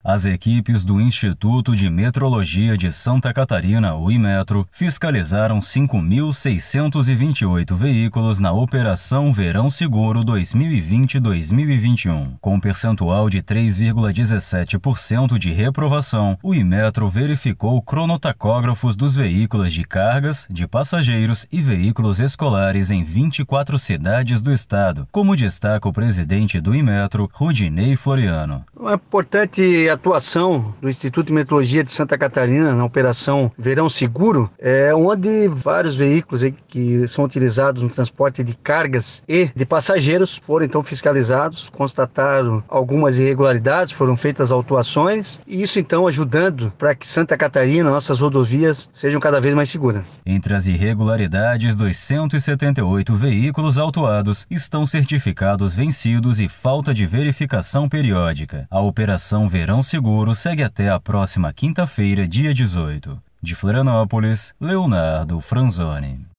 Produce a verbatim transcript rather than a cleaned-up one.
As equipes do Instituto de Metrologia de Santa Catarina, o Inmetro, fiscalizaram cinco mil seiscentos e vinte e oito veículos na Operação Verão Seguro dois mil e vinte a dois mil e vinte e um. Com um percentual de três vírgula dezessete por cento de reprovação, o Inmetro verificou cronotacógrafos dos veículos de cargas, de passageiros e veículos escolares em vinte e quatro cidades do estado, como destaca o presidente do Inmetro, Rudinei Floriano. Uma importante atuação do Instituto de Metrologia de Santa Catarina na Operação Verão Seguro é onde vários veículos que são utilizados no transporte de cargas e de passageiros foram então fiscalizados, constataram algumas irregularidades, foram feitas autuações e isso então ajudando para que Santa Catarina, nossas rodovias, sejam cada vez mais seguras. Entre as irregularidades dos cento e setenta e oito veículos autuados estão certificados vencidos e falta de verificação periódica. A Operação Verão Seguro segue até a próxima quinta-feira, dia dezoito. De Florianópolis, Leonardo Franzoni.